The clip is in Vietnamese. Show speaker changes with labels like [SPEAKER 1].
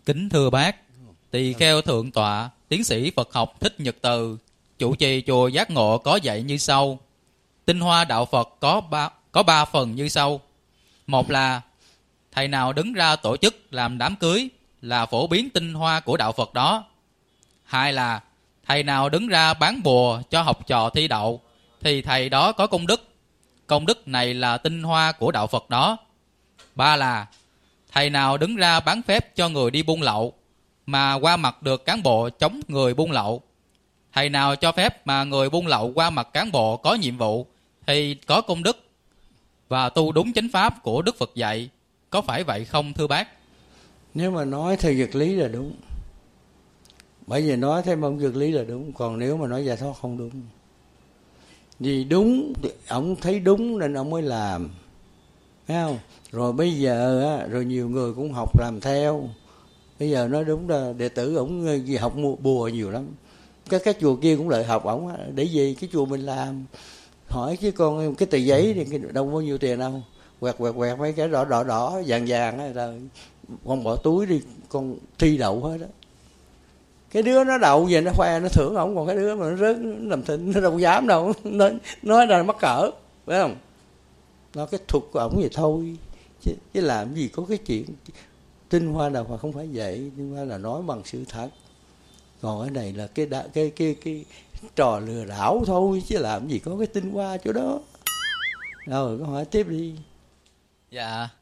[SPEAKER 1] Kính thưa bác, tỳ kheo thượng tọa, tiến sĩ Phật học Thích Nhật Từ, chủ trì chùa Giác Ngộ có dạy như sau. Tinh hoa đạo Phật có ba phần như sau. Một là thầy nào đứng ra tổ chức làm đám cưới là phổ biến tinh hoa của đạo Phật đó. Hai là thầy nào đứng ra bán bùa cho học trò thi đậu thì thầy đó có công đức. Công đức này là tinh hoa của đạo Phật đó. Ba là thầy nào đứng ra bán phép cho người đi buôn lậu mà qua mặt được cán bộ chống người buôn lậu. Thầy nào cho phép mà người buôn lậu qua mặt cán bộ có nhiệm vụ thì có công đức và tu đúng chánh pháp của Đức Phật dạy. Có phải vậy không thưa bác?
[SPEAKER 2] Nếu mà nói theo vật lý là đúng. Bởi vì nói theo mong vật lý là đúng. Còn nếu mà nói giải thoát không đúng. Vì đúng, ông thấy đúng nên ông mới làm. Thấy không? Rồi bây giờ á, rồi nhiều người cũng học làm theo. Bây giờ nói đúng là đệ tử ổng học bùa nhiều lắm. Các chùa kia cũng lợi học ổng. Để gì cái chùa mình làm. Hỏi chứ con cái tờ giấy thì đâu bao nhiêu tiền đâu. Quẹt mấy cái đỏ vàng ấy, rồi con bỏ túi đi, con thi đậu hết đó. Cái đứa nó đậu về nó khoe nó thưởng ổng, còn cái đứa mà nó rớt nó làm thịnh nó đâu dám đâu, nói ra mắc cỡ, phải không? Nó cái thuật của ổng vậy thôi, chứ làm gì có cái chuyện tinh hoa nào mà không phải vậy. Tinh hoa là nói bằng sự thật, còn cái này là cái trò lừa đảo thôi, chứ làm gì có cái tinh hoa chỗ đó. Rồi câu hỏi tiếp đi.
[SPEAKER 1] Dạ,